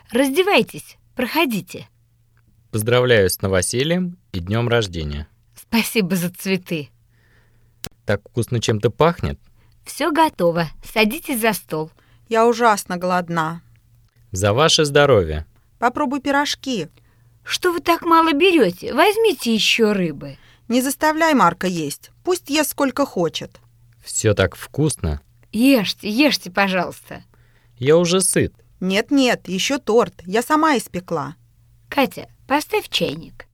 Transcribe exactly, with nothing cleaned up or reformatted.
Раздевайтесь, проходите. Поздравляю с новосельем и днем рождения. Спасибо за цветы. Так вкусно чем-то пахнет. Все готово. Садитесь за стол. Я ужасно голодна. За ваше здоровье. Попробуй пирожки. Что вы так мало берете? Возьмите еще рыбы. Не заставляй Марка есть. Пусть ест сколько хочет. Все так вкусно. Ешьте, ешьте, пожалуйста. Я уже сыт. Нет-нет, еще торт. Я сама испекла. Катя, поставь чайник.